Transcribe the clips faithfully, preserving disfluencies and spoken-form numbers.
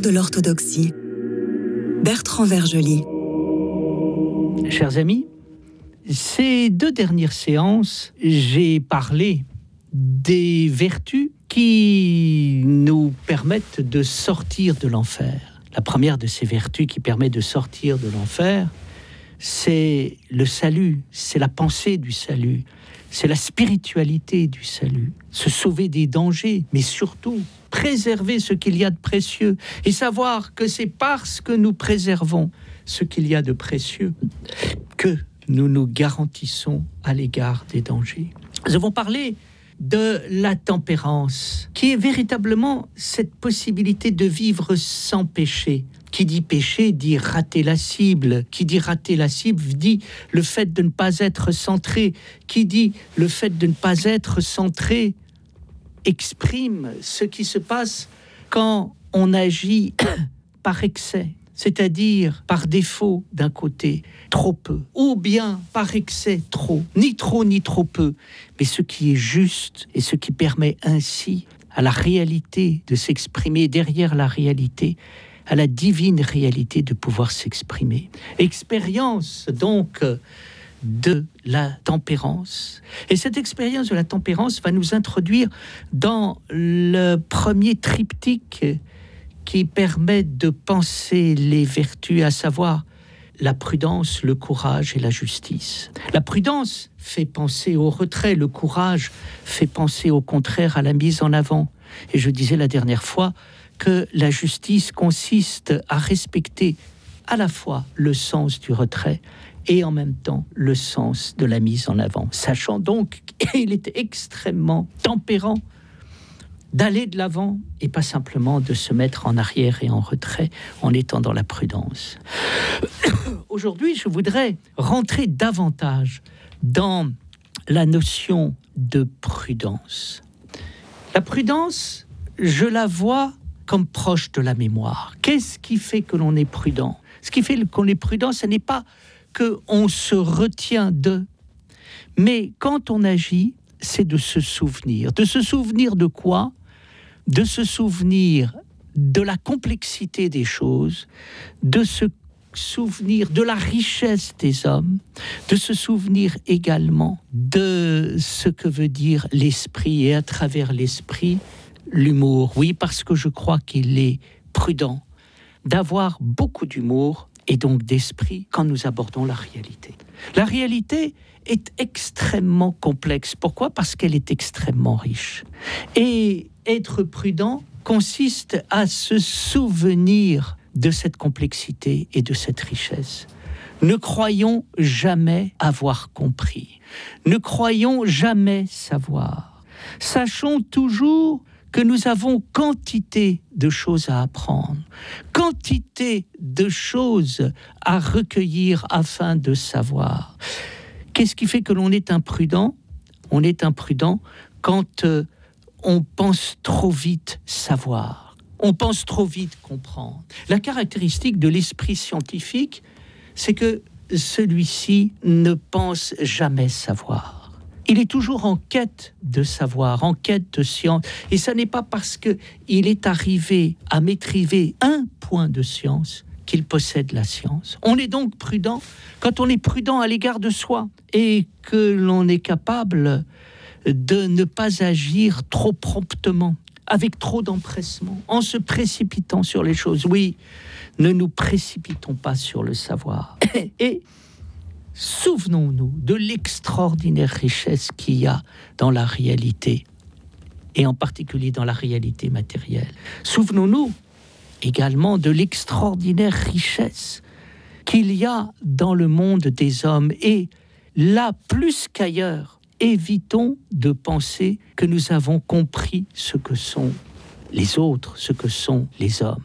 de l'orthodoxie. Bertrand Vergely. Chers amis, ces deux dernières séances, j'ai parlé des vertus qui nous permettent de sortir de l'enfer. La première de ces vertus qui permet de sortir de l'enfer, c'est le salut, c'est la pensée du salut, c'est la spiritualité du salut. Se sauver des dangers, mais surtout préserver ce qu'il y a de précieux et savoir que c'est parce que nous préservons ce qu'il y a de précieux que nous nous garantissons à l'égard des dangers. Nous avons parlé de la tempérance, qui est véritablement cette possibilité de vivre sans péché. Qui dit péché dit rater la cible. Qui dit rater la cible dit le fait de ne pas être centré. Qui dit le fait de ne pas être centré exprime ce qui se passe quand on agit par excès, c'est-à-dire par défaut d'un côté, trop peu, ou bien par excès, trop, ni trop ni trop peu, mais ce qui est juste et ce qui permet ainsi à la réalité de s'exprimer derrière la réalité, à la divine réalité de pouvoir s'exprimer. Expérience donc de la tempérance. Et cette expérience de la tempérance va nous introduire dans le premier triptyque qui permet de penser les vertus, à savoir la prudence, le courage et la justice. La prudence fait penser au retrait, le courage fait penser au contraire à la mise en avant. Et je disais la dernière fois que la justice consiste à respecter à la fois le sens du retrait et en même temps le sens de la mise en avant. Sachant donc qu'il est extrêmement tempérant d'aller de l'avant et pas simplement de se mettre en arrière et en retrait en étant dans la prudence. Aujourd'hui, je voudrais rentrer davantage dans la notion de prudence. La prudence, je la vois comme proche de la mémoire. Qu'est-ce qui fait que l'on est prudent ? Ce qui fait qu'on est prudent, ce n'est pas qu'on se retient de, mais quand on agit, c'est de se souvenir. De se souvenir de quoi ? De se souvenir de la complexité des choses, de se souvenir de la richesse des hommes, de se souvenir également de ce que veut dire l'esprit, et à travers l'esprit, l'humour. Oui, parce que je crois qu'il est prudent d'avoir beaucoup d'humour et donc d'esprit quand nous abordons la réalité. La réalité est extrêmement complexe. Pourquoi ? Parce qu'elle est extrêmement riche. Et être prudent consiste à se souvenir de cette complexité et de cette richesse. Ne croyons jamais avoir compris. Ne croyons jamais savoir. Sachons toujours que nous avons quantité de choses à apprendre, quantité de choses à recueillir afin de savoir. Qu'est-ce qui fait que l'on est imprudent ? On est imprudent quand euh, on pense trop vite savoir, on pense trop vite comprendre. La caractéristique de l'esprit scientifique, c'est que celui-ci ne pense jamais savoir. Il est toujours en quête de savoir, en quête de science. Et ça n'est pas parce qu'il est arrivé à maîtriser un point de science qu'il possède la science. On est donc prudent quand on est prudent à l'égard de soi et que l'on est capable de ne pas agir trop promptement, avec trop d'empressement, en se précipitant sur les choses. Oui, ne nous précipitons pas sur le savoir. Et souvenons-nous de l'extraordinaire richesse qu'il y a dans la réalité, et en particulier dans la réalité matérielle. Souvenons-nous également de l'extraordinaire richesse qu'il y a dans le monde des hommes. Et là, plus qu'ailleurs, évitons de penser que nous avons compris ce que sont les autres, ce que sont les hommes.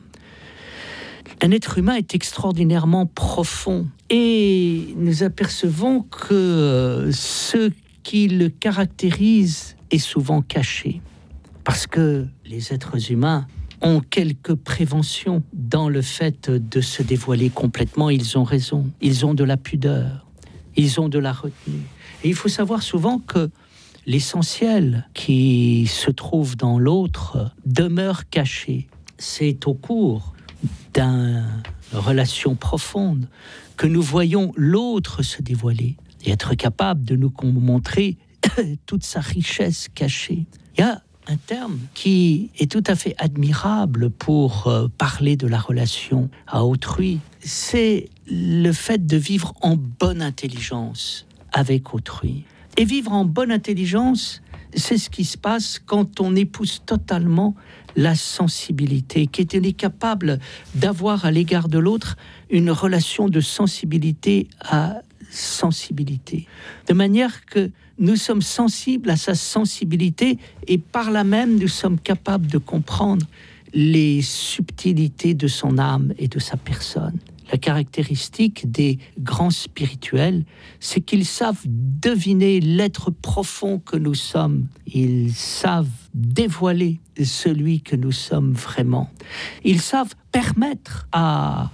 Un être humain est extraordinairement profond et nous apercevons que ce qui le caractérise est souvent caché. Parce que les êtres humains ont quelques préventions dans le fait de se dévoiler complètement. Ils ont raison, ils ont de la pudeur, ils ont de la retenue. Et il faut savoir souvent que l'essentiel qui se trouve dans l'autre demeure caché. C'est au cours d'une relation profonde, que nous voyons l'autre se dévoiler et être capable de nous montrer toute sa richesse cachée. Il y a un terme qui est tout à fait admirable pour euh, parler de la relation à autrui, c'est le fait de vivre en bonne intelligence avec autrui. Et vivre en bonne intelligence, c'est ce qui se passe quand on épouse totalement la sensibilité, qu'on est capable d'avoir à l'égard de l'autre une relation de sensibilité à sensibilité, de manière que nous sommes sensibles à sa sensibilité et par là même nous sommes capables de comprendre les subtilités de son âme et de sa personne. La caractéristique des grands spirituels, c'est qu'ils savent deviner l'être profond que nous sommes. Ils savent dévoiler celui que nous sommes vraiment. Ils savent permettre à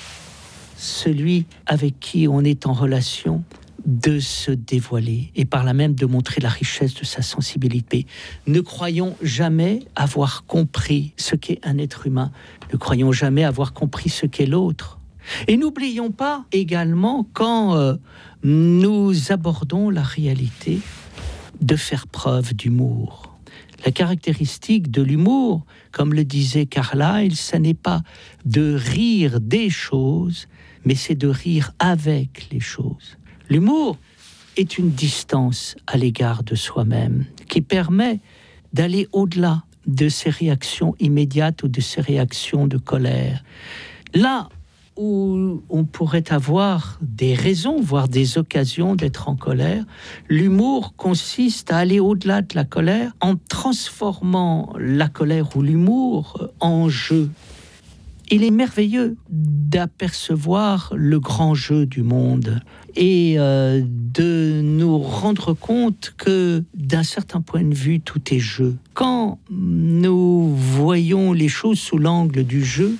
celui avec qui on est en relation de se dévoiler et par là même de montrer la richesse de sa sensibilité. Ne croyons jamais avoir compris ce qu'est un être humain. Ne croyons jamais avoir compris ce qu'est l'autre. Et n'oublions pas également, quand euh, nous abordons la réalité, de faire preuve d'humour. La caractéristique de l'humour, comme le disait Carlyle, ce n'est pas de rire des choses, mais c'est de rire avec les choses. L'humour est une distance à l'égard de soi-même qui permet d'aller au-delà de ses réactions immédiates ou de ses réactions de colère. Là où on pourrait avoir des raisons, voire des occasions d'être en colère, l'humour consiste à aller au-delà de la colère en transformant la colère ou l'humour en jeu. Il est merveilleux d'apercevoir le grand jeu du monde et euh, de nous rendre compte que, d'un certain point de vue, tout est jeu. Quand nous voyons les choses sous l'angle du jeu,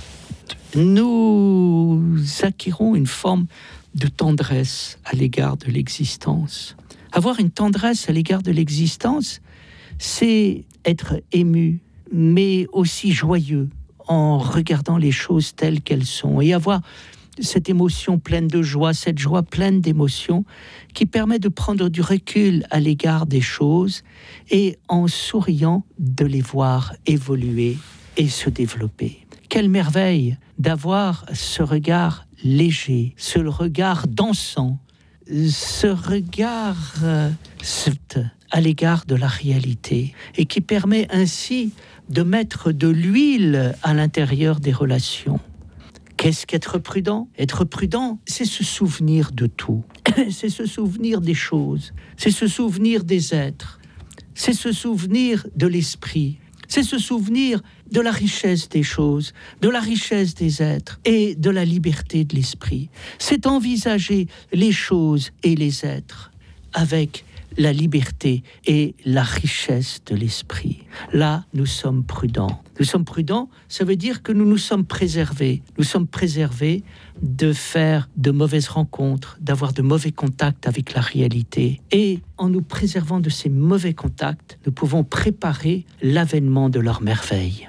nous acquérons une forme de tendresse à l'égard de l'existence. Avoir une tendresse à l'égard de l'existence, c'est être ému, mais aussi joyeux, en regardant les choses telles qu'elles sont, et avoir cette émotion pleine de joie, cette joie pleine d'émotion qui permet de prendre du recul à l'égard des choses et en souriant de les voir évoluer et se développer. Quelle merveille d'avoir ce regard léger, ce regard dansant, ce regard euh, à l'égard de la réalité et qui permet ainsi de mettre de l'huile à l'intérieur des relations. Qu'est-ce qu'être prudent ? Être prudent, c'est se souvenir de tout. C'est se souvenir des choses. C'est se souvenir des êtres. C'est se souvenir de l'esprit. C'est se souvenir de la richesse des choses, de la richesse des êtres et de la liberté de l'esprit. C'est envisager les choses et les êtres avec la liberté et la richesse de l'esprit. Là, nous sommes prudents. Nous sommes prudents, ça veut dire que nous nous sommes préservés. Nous sommes préservés de faire de mauvaises rencontres, d'avoir de mauvais contacts avec la réalité. Et en nous préservant de ces mauvais contacts, nous pouvons préparer l'avènement de leur merveille.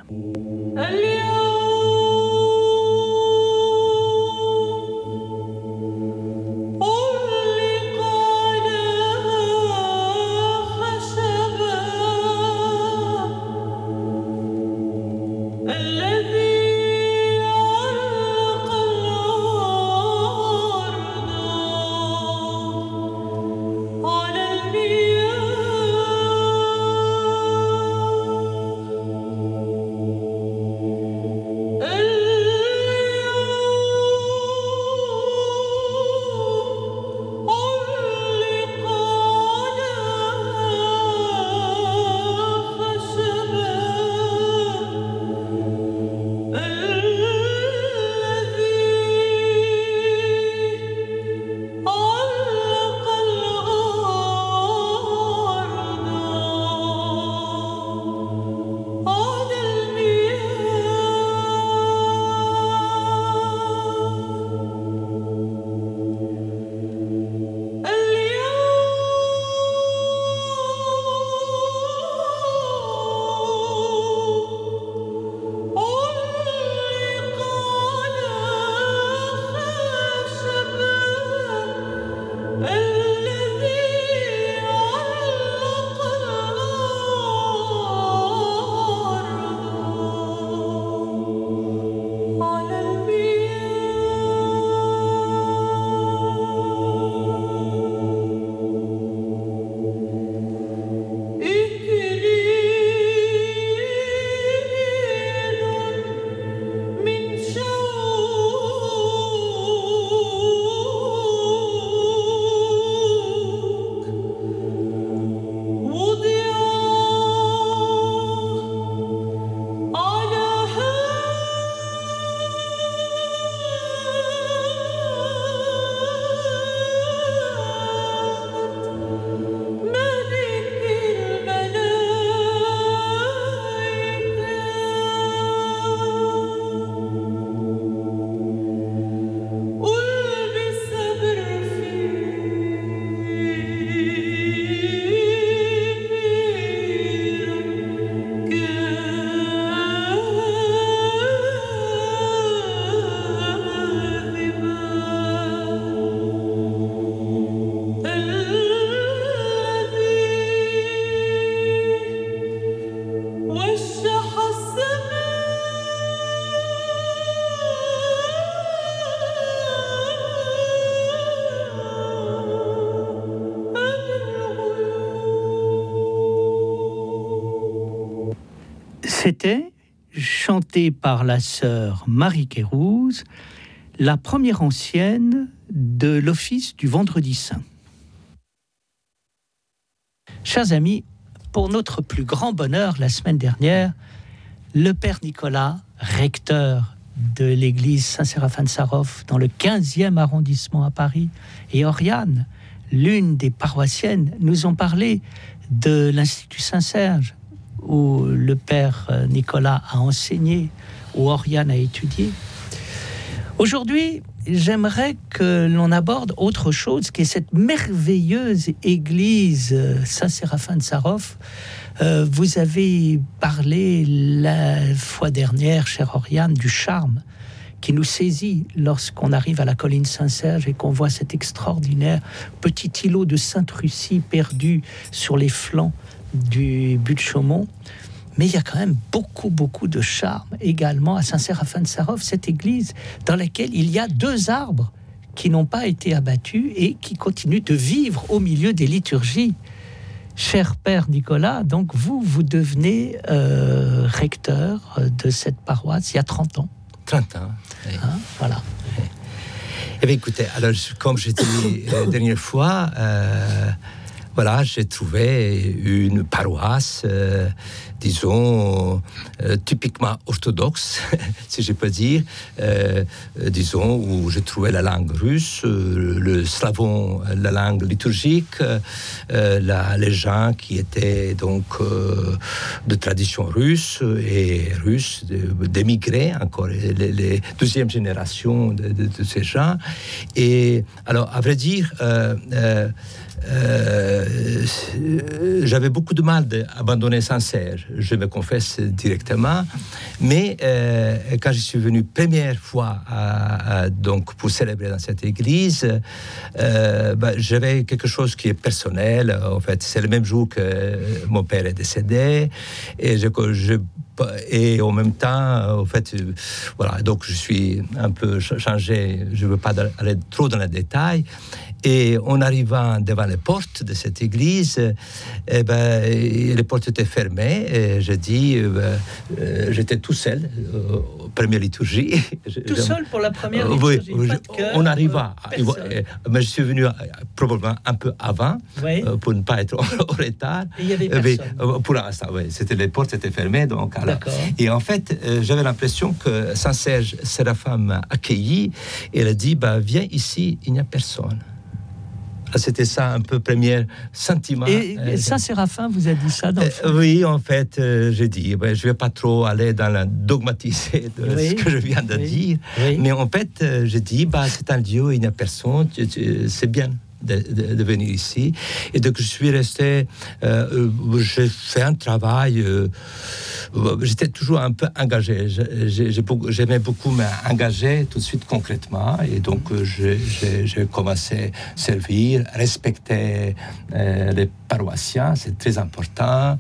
C'était chanté par la sœur Marie Kérouz, la première ancienne de l'office du Vendredi Saint. Chers amis, pour notre plus grand bonheur, la semaine dernière, le père Nicolas, recteur de l'église Saint-Séraphin de Sarov, dans le quinzième arrondissement à Paris, et Oriane, l'une des paroissiennes, nous ont parlé de l'Institut Saint-Serge, où le père Nicolas a enseigné, où Oriane a étudié. Aujourd'hui, j'aimerais que l'on aborde autre chose, qui est cette merveilleuse église Saint-Séraphin de Sarov. Euh, vous avez parlé la fois dernière, chère Oriane, du charme qui nous saisit lorsqu'on arrive à la colline Saint-Serge et qu'on voit cet extraordinaire petit îlot de Sainte-Russie perdu sur les flancs du but de Chaumont. Mais il y a quand même beaucoup, beaucoup de charme également à Saint-Séraphin de Sarov, cette église dans laquelle il y a deux arbres qui n'ont pas été abattus et qui continuent de vivre au milieu des liturgies. Cher père Nicolas, donc vous, vous devenez euh, recteur de cette paroisse il y a trente ans. trente ans, oui. Hein, voilà. Oui. Eh bien, écoutez, alors, comme j'ai dit la dernière fois, euh, voilà, j'ai trouvé une paroisse, euh, disons, euh, typiquement orthodoxe, si je peux dire, euh, disons, où je trouvais la langue russe, euh, le slavon, la langue liturgique, euh, la, les gens qui étaient donc euh, de tradition russe et russe, d'émigrés encore, les, les deuxième génération de, de, de ces gens. Et alors, à vrai dire, euh, euh, Euh, j'avais beaucoup de mal d'abandonner Saint-Serge, je me confesse directement, mais euh, quand je suis venu première fois à, à, donc pour célébrer dans cette église, euh, bah, j'avais quelque chose qui est personnel. En fait, c'est le même jour que mon père est décédé, et je, je et en même temps, en fait, voilà, donc je suis un peu changé, je ne veux pas aller trop dans les détails. Et en arrivant devant les portes de cette église, eh ben, les portes étaient fermées. Et je dis, euh, euh, j'étais tout seul, euh, première liturgie. Tout seul pour la première liturgie, oui, pas de cœur, on arriva. Euh, mais je suis venu probablement un peu avant, oui. euh, pour ne pas être en retard. Et il n'y avait personne. Mais, pour l'instant, oui, c'était, les portes étaient fermées. Donc, alors, et en fait, euh, j'avais l'impression que Saint-Serge Séraphin m'a accueilli et elle a dit, bah, viens ici, il n'y a personne. C'était ça un peu premier sentiment. Et euh, Saint-Séraphin vous a dit ça dans le fond? euh, Oui, en fait, euh, j'ai dit, ben, je ne vais pas trop aller dans la dogmatiser de oui, ce que je viens de oui, dire, oui. Mais en fait, euh, j'ai dit, bah, c'est un lieu, il n'y a personne, c'est bien. De, de, de venir ici. Et donc, je suis resté... Euh, j'ai fait un travail... Euh, j'étais toujours un peu engagé. J'ai, j'ai beaucoup, j'aimais beaucoup m'engager tout de suite concrètement. Et donc, j'ai, j'ai, j'ai commencé à servir, respecter euh, les paroissiens, c'est très important.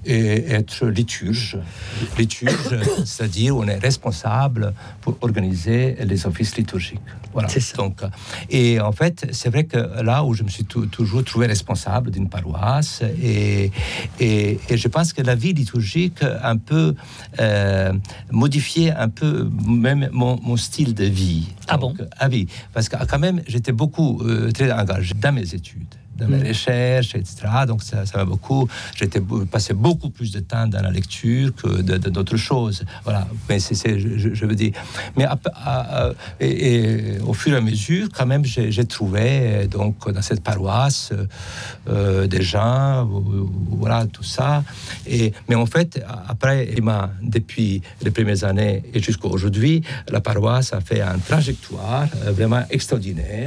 Et être liturge. Liturge, c'est-à-dire on est responsable pour organiser les offices liturgiques. Voilà. C'est ça. Donc, et en fait, c'est vrai que là, où je me suis t- toujours trouvé responsable d'une paroisse et, et, et je pense que la vie liturgique a un peu euh, modifié un peu même mon, mon style de vie. Ah Donc, bon? Ah oui, parce que quand même j'étais beaucoup euh, très engagé dans mes études, dans mes mmh. recherches, et cetera. Donc ça, ça m'a beaucoup. J'étais passé beaucoup plus de temps dans la lecture que de, de, d'autres choses. Voilà. Mais c'est, c'est je, je veux dire. Mais à, à, à, et, et au fur et à mesure, quand même, j'ai, j'ai trouvé donc dans cette paroisse euh, des gens, euh, voilà, tout ça. Et mais en fait, après, depuis les premières années et jusqu'à aujourd'hui, la paroisse a fait une trajectoire vraiment extraordinaire.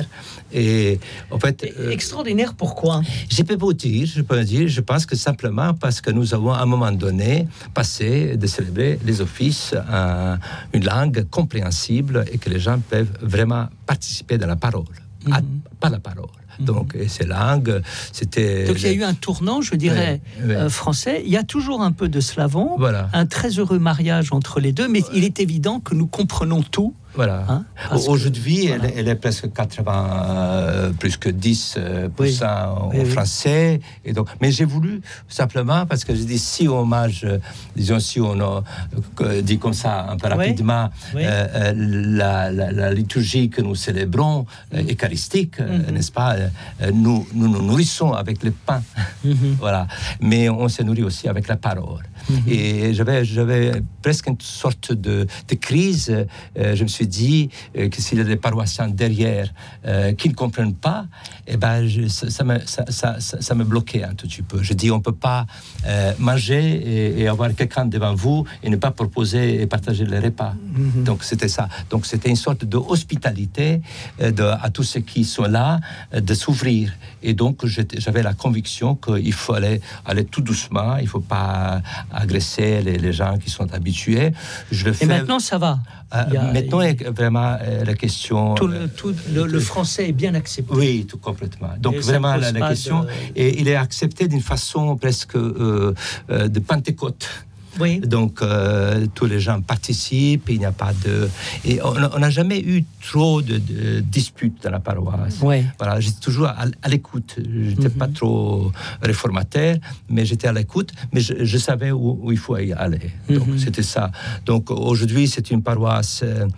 Et en fait, euh, extraordinaire. Pourquoi? Je peux vous dire, je peux dire, je pense que simplement parce que nous avons à un moment donné passé de célébrer les offices en une langue compréhensible et que les gens peuvent vraiment participer dans la parole, mm-hmm. à, pas la parole. Donc, et ces langues, c'était... Donc, il y a eu un tournant, je dirais, oui, oui. Euh, français. Il y a toujours un peu de slavon, voilà. Un très heureux mariage entre les deux, mais il est évident que nous comprenons tout. Voilà. Hein, Aujourd'hui, que, elle, voilà. elle est presque quatre-vingts, euh, plus que dix pour cent oui. en oui, français. Et donc, mais j'ai voulu simplement, parce que je dis si hommage, euh, disons si on a, euh, dit comme ça un peu rapidement, oui. euh, euh, la, la, la liturgie que nous célébrons, euh, mm. eucharistique, mm-hmm. euh, n'est-ce pas, euh, nous, nous nous nourrissons avec le pain. Mm-hmm. Voilà. Mais on se nourrit aussi avec la parole. Mm-hmm. Et j'avais, j'avais presque une sorte de, de crise. Euh, je me suis dit euh, que s'il y a des paroissiens derrière euh, qui ne comprennent pas, eh ben, je, ça, ça, me, ça, ça, ça, ça me bloquait un tout petit peu. Je dis, on ne peut pas euh, manger et, et avoir quelqu'un devant vous et ne pas proposer et partager les repas. Mm-hmm. Donc, c'était ça. Donc, c'était une sorte d'hospitalité euh, de, à tous ceux qui sont là, euh, de s'ouvrir. Et donc, j'avais la conviction qu'il fallait aller tout doucement, il ne faut pas agresser les, les gens qui sont habitués. Je le fais... Et maintenant, ça va. Euh, il y a, maintenant, il... vraiment euh, la question... Tout le, tout le, le français est bien accepté. Oui, tout complètement. Donc, et vraiment, la, la question... De... Et il est accepté d'une façon presque euh, euh, de Pentecôte. Oui. Donc, euh, tous les gens participent, il n'y a pas de... Et on n'a jamais eu trop de, de disputes dans la paroisse. Oui. Voilà, j'étais toujours à, à l'écoute. Je n'étais mm-hmm. pas trop réformataire, mais j'étais à l'écoute, mais je, je savais où, où il faut y aller. Donc, mm-hmm. c'était ça. Donc, aujourd'hui, c'est une paroisse... Euh,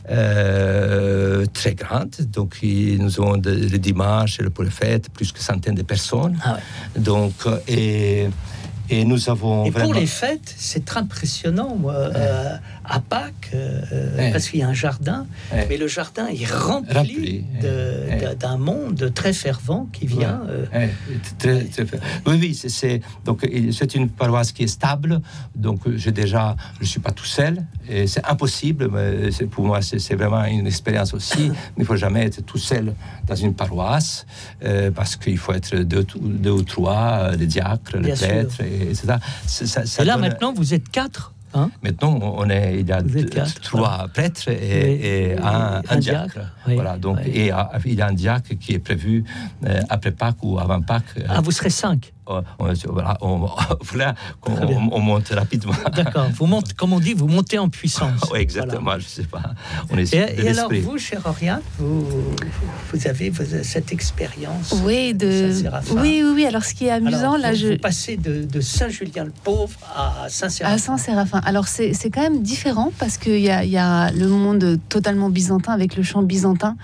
Euh, très grande, donc nous avons de, le dimanche et le pour les fêtes plus que centaines de personnes. Ah ouais. Donc et et nous avons et vraiment... pour les fêtes, c'est très impressionnant. Moi, ouais. euh, à Pâques, euh, ouais. parce qu'il y a un jardin, ouais. mais le jardin est rempli, rempli. De, ouais. d'un monde très fervent qui vient. Ouais. Euh... Ouais. Très, très oui, oui, c'est, c'est donc c'est une paroisse qui est stable. Donc j'ai déjà, je suis pas tout seul. Et c'est impossible, mais c'est, pour moi, c'est, c'est vraiment une expérience aussi. Mais il faut jamais être tout seul dans une paroisse euh, parce qu'il faut être deux, deux ou trois, les diacres, les prêtres. Et, ça, ça, ça et là, donne... maintenant, vous êtes quatre. Hein? Maintenant, on est, il y a deux, quatre, trois voilà. prêtres et, oui, et un, un, un diacre. diacre. Oui, voilà, donc, oui. Et uh, il y a un diacre qui est prévu euh, après Pâques ou avant Pâques. Ah, vous serez cinq. On, on, voilà, on, voilà, on, on, on monte rapidement. D'accord. Vous montez, comme on dit, vous montez en puissance. Oui, exactement. Voilà. Je sais pas. On est et et alors, vous, cher Oriane, vous, vous avez vous, cette expérience. Oui, de. Oui, oui, oui. Alors, ce qui est amusant, alors, là, vous, je. Vous passez de, de Saint-Julien-le-Pauvre à Saint-Séraphin. À Saint-Séraphin. Alors, c'est, c'est quand même différent parce qu'il y a, y a le monde totalement byzantin avec le chant byzantin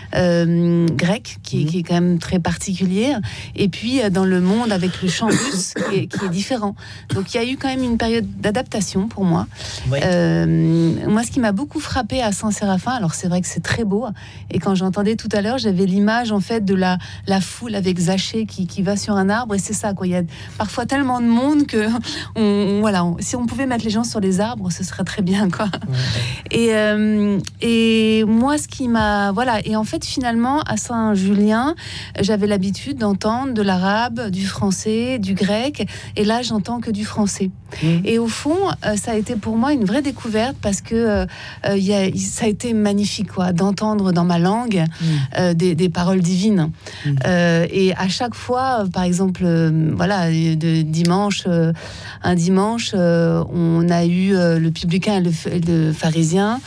euh, grec qui, mmh. qui est quand même très particulier. Et puis, dans le monde avec le chant russe qui est, qui est différent. Donc il y a eu quand même une période d'adaptation pour moi. Oui. Euh, moi, ce qui m'a beaucoup frappé à Saint-Séraphin, alors c'est vrai que c'est très beau, et quand j'entendais tout à l'heure, j'avais l'image en fait de la, la foule avec Zachée qui, qui va sur un arbre, et c'est ça quoi. Il y a parfois tellement de monde que on, on, voilà, on, si on pouvait mettre les gens sur les arbres, ce serait très bien quoi. Ouais. Et, euh, et moi, ce qui m'a voilà, et en fait finalement à Saint-Julien, j'avais l'habitude d'entendre de l'arabe, du français, du grec, et là j'entends que du français. Mmh. Et au fond, euh, ça a été pour moi une vraie découverte parce que euh, y a, ça a été magnifique quoi, d'entendre dans ma langue mmh. euh, des, des paroles divines. Mmh. Euh, et à chaque fois, euh, par exemple, euh, voilà, de dimanche, euh, un dimanche, euh, on a eu euh, le publicain et le, le pharisien.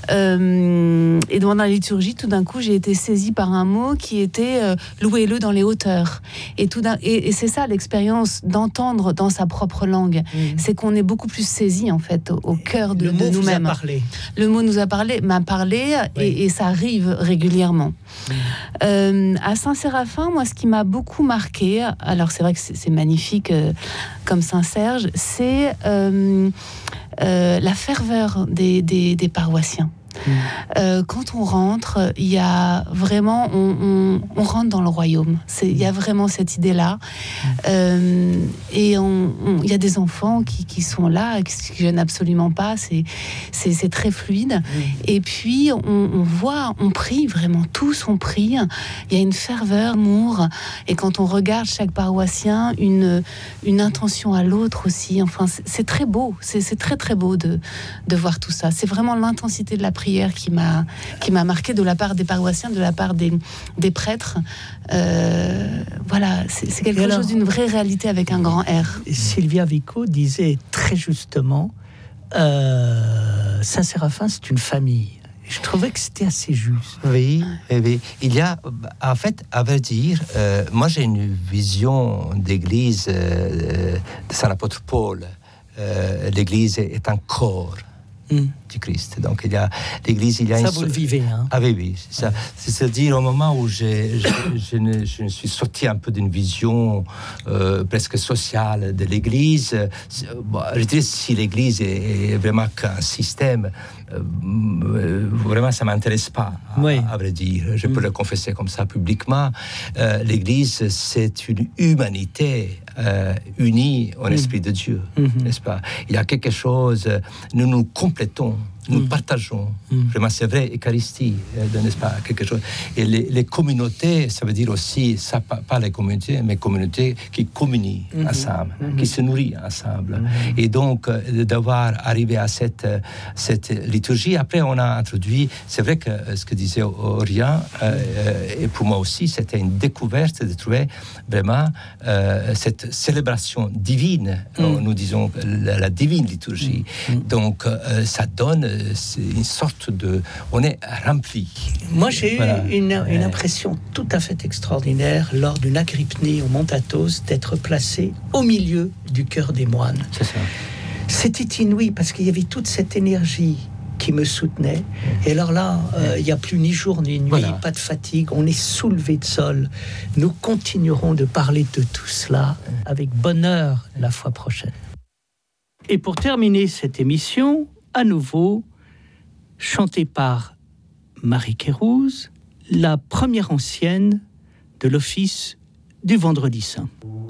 Euh, et dans la liturgie, tout d'un coup, j'ai été saisie par un mot qui était euh, louez-le dans les hauteurs. Et, tout d'un, et, et c'est ça l'expérience d'entendre dans sa propre langue. Mmh. C'est qu'on est beaucoup plus saisi en fait au, au cœur de, le mot de nous-mêmes. Vous a parlé. Le mot nous a parlé, m'a parlé, oui. et, et ça arrive régulièrement. Mmh. Euh, à Saint-Séraphin, moi, ce qui m'a beaucoup marqué, alors c'est vrai que c'est, c'est magnifique euh, comme Saint-Serge, c'est euh, euh, la ferveur des, des, des paroissiens. Mmh. Euh, quand on rentre, il y a vraiment, on, on, on rentre dans le royaume. C'est, il y a vraiment cette idée-là. Mmh. Euh, et on, on, il y a des enfants qui, qui sont là, qui ne gênent absolument pas. C'est, c'est, c'est très fluide. Mmh. Et puis, on, on voit, on prie vraiment. Tous, on prie. Il y a une ferveur, amour. Et quand on regarde chaque paroissien, une, une intention à l'autre aussi. Enfin, c'est, c'est très beau. C'est, c'est très, très beau de, de voir tout ça. C'est vraiment l'intensité de la prière qui m'a, qui m'a marqué de la part des paroissiens, de la part des, des prêtres. Euh, voilà, c'est, c'est quelque alors, chose d'une vraie réalité avec un grand R. Sylvia Vico disait très justement euh, Saint-Séraphin, c'est une famille. Je trouvais que c'était assez juste. Oui, oui, oui. Il y a, en fait, à vrai dire, euh, moi j'ai une vision d'église euh, de Saint Apôtre Paul. Euh, l'église est un corps mm. du Christ. Donc il y a l'église, il y a ça une... vous le vivez, hein? Ah oui, oui, c'est ça. Ouais. C'est-à-dire au moment où j'ai, je, je, ne, je suis sorti un peu d'une vision euh, presque sociale de l'église. Bon, je dirais si l'église est, est vraiment qu'un système, euh, vraiment ça m'intéresse pas, à, oui. à vrai dire. Je peux mm. le confesser comme ça publiquement. Euh, l'église, c'est une humanité euh, unie au mm. Esprit de Dieu, mm-hmm. n'est-ce pas? Il y a quelque chose, nous nous complétons. Nous mmh. partageons, mmh. vraiment c'est vrai, Eucharistie, euh, n'est-ce pas, quelque chose. Et les, les communautés, ça veut dire aussi, ça, pas, pas les communautés, mais communautés qui communient mmh. ensemble, mmh. qui se nourrissent ensemble. Mmh. Et donc, euh, d'avoir arrivé à cette, euh, cette liturgie, après on a introduit, c'est vrai que euh, ce que disait Aurélien, euh, et pour moi aussi, c'était une découverte de trouver vraiment euh, cette célébration divine, mmh. nous disons la, la divine liturgie. Mmh. Donc, euh, ça donne c'est une sorte de... On est rempli. Moi, j'ai voilà. eu une, une impression tout à fait extraordinaire lors d'une agrypnie au Mont Athos d'être placé au milieu du chœur des moines. C'est ça. C'était inouï parce qu'il y avait toute cette énergie qui me soutenait. Mmh. Et alors là, euh, il n'y a plus ni jour ni nuit, voilà. pas de fatigue. On est soulevé de sol. Nous continuerons de parler de tout cela avec bonheur la fois prochaine. Et pour terminer cette émission, à nouveau, chanté par Marie Kérouz, la première ancienne de l'office du Vendredi Saint.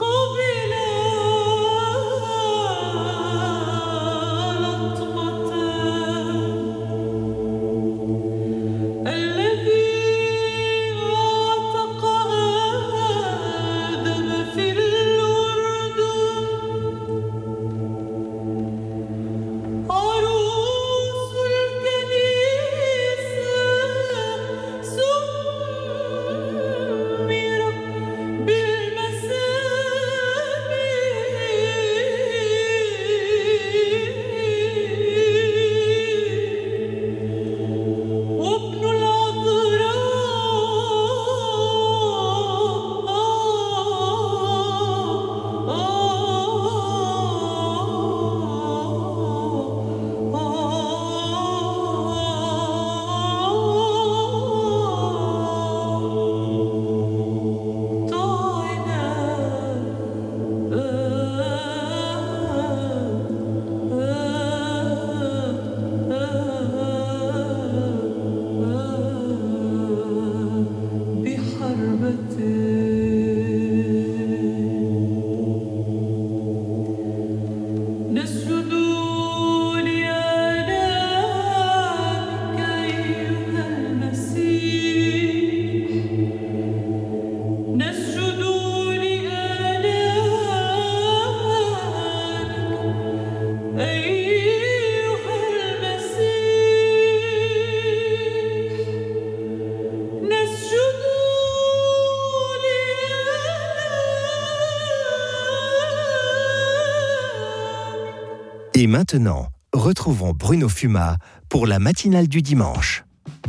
Et maintenant, retrouvons Bruno Fumat pour la matinale du dimanche.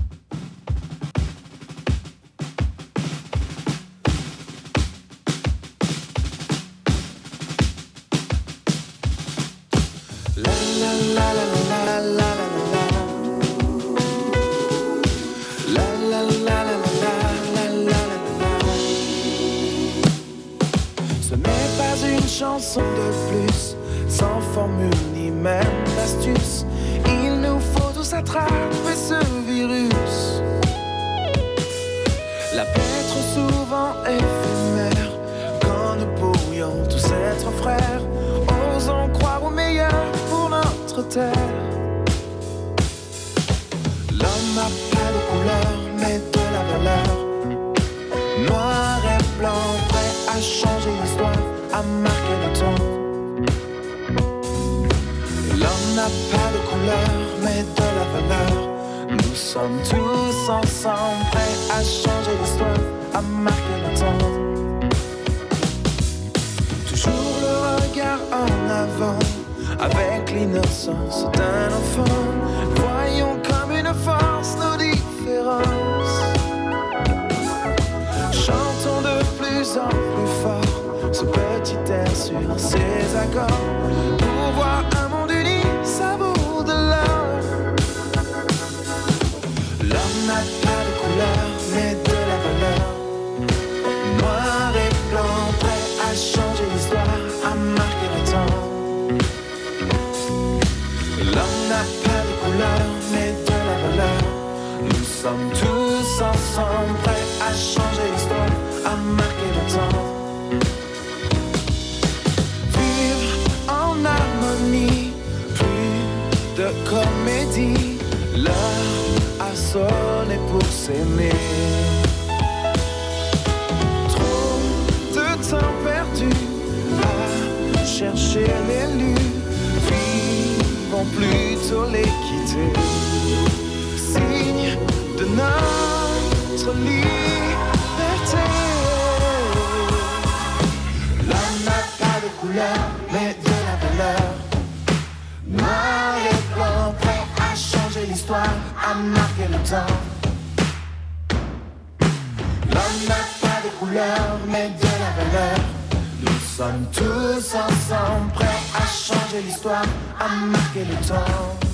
Ce n'est pas une chanson de plus, sans formule ni même d'astuce. Il nous faut tous attraper ce virus. La paix trop souvent éphémère. Quand nous pourrions tous être frères, osons croire au meilleur pour notre terre. L'homme n'a pas de couleur, mais de la valeur. Noir et blanc, prêt à changer l'histoire, à marquer le temps. L'homme n'a pas de couleur, mais de la valeur. Nous sommes tous ensemble, prêts à changer l'histoire, à marquer le temps. Toujours le regard en avant, avec l'innocence d'un enfant. Voyons comme une force nous n'a pas de couleur, mais de la valeur. Nous sommes tous ensemble, prêts à changer l'histoire, à marquer le temps. Vivre en harmonie, plus de comédie. L'heure a sonné pour s'aimer. Trop de temps perdu à chercher l'élu. Vivons plutôt les quitter. Signe de notre liberté. L'homme n'a pas de couleur, mais de la valeur. Noir et blanc, prêt à changer l'histoire, à marquer le temps. L'homme n'a pas de couleur, mais de la valeur. Nous sommes tous ensemble, prêts à changer l'histoire, à marquer le temps.